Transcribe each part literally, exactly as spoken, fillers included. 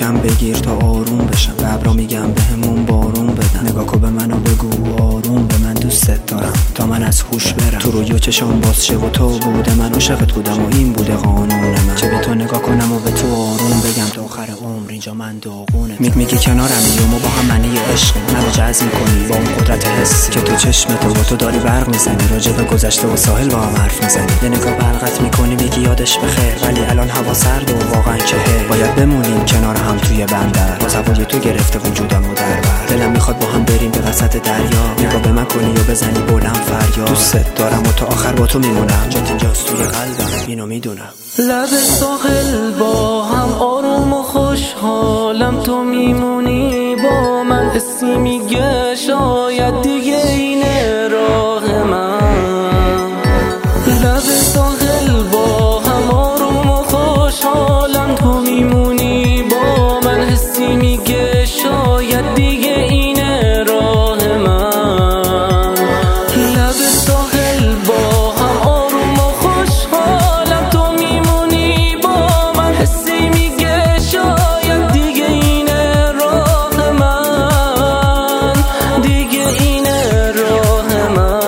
کم بگیر تا آروم بشم، ببرا میگم بهمون بارون بدن. نگاه کن به منو بگو آروم به من، دوستت دارم تا من از هوش برم. تو روی چشام باز شه و تو بوده، من عاشقت بودم و این بوده قانون من. چه به تو نگاه کنم و به تو آروم بگم تا آخر عمر اینجا من داغونت. میگ میگی کنارمی و ما با هم معنی عشق، منو جذب میکنی با اون قدرت حسی که تو چشمت و تو داری برق میزنی، راجع به گذشته و ساحل با هم حرف میزنی. یه نگاه برقت میکنی میگی یادش بخیر، ولی الان هوا سرد و واقعا چهه. باید بمونیم کنار هم توی بندر، باز هوای تو گرفته وجودم و در بر. دلم میخواد با هم بریم به وسط دریا، نگاه به من کنی و بزنی بلند فریاد. دوستت دارم و تا آخر با تو میمونم، جات اینجاست توی قلبم اینو میدونم. لب ساحل با هم آروم و خوشحالم، تو میمونی با من، حسی میگه شاید دیگه اینه راه من. لب ساحل با هم آروم و خوشحالم، تو میمونی با من، حسی میگه شاید دیگه اینه راه من. لب ساحل با هم آروم و خوشحالم، تو میمونی با من، حسی میگه شاید دیگه اینه راه من، دیگه اینه راه من.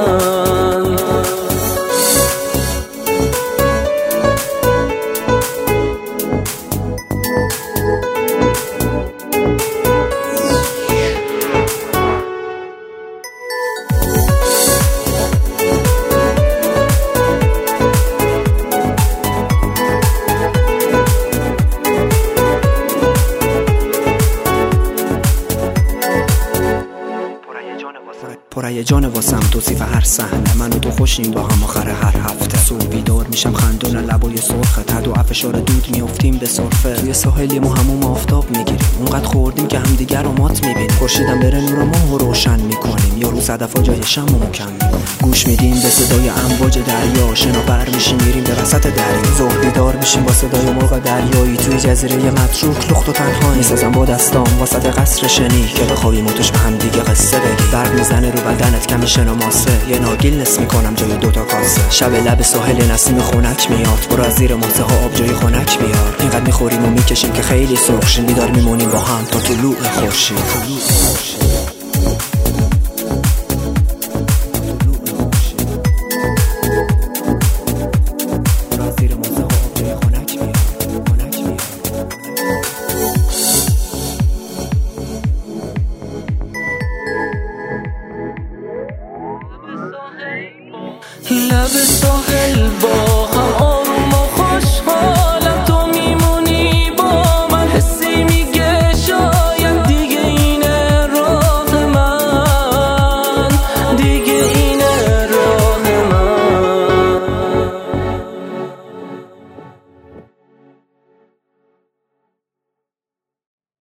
پرای جان واسم توصیف هر صحنه، من و تو خوشیم با هم آخر هر هفته. صبح بیدار میشم خندون لبای سرخت، حد و فشار دود میافتیم به سرفه. توی ساحلی ما هموم آفتاب میگیریم، اونقدر خوردیم که همدیگر رو مات میبینیم. خورشیدم بره نور ماه رو روشن میکنیم، یارو صدفا جای شمعمون کم میکنیم. گوش میدیم به صدای امواج دریا، شناور میشیم میریم به وسط دریا. ظهر بیدار میشیم با صدای مرغ دریایی، توی جزیره متروک لخت و تنهایی. میسازم با دستام وسط قصر شنی که بخوایم توش به هم دیگه قصه بگیم. برق میزنه رو بدنت کمی شناماسه، یه ناگیل نصف میکنم جای دوتا کاسه. شب لب ساحل نسیم خونک میاد، برو از زیر ماسه ها آب جای خنک میار. اینقدر میخوریم و میکشیم که خیلی سرخ شیم، بیدار میمونیم با هم تا طلوع خورشید.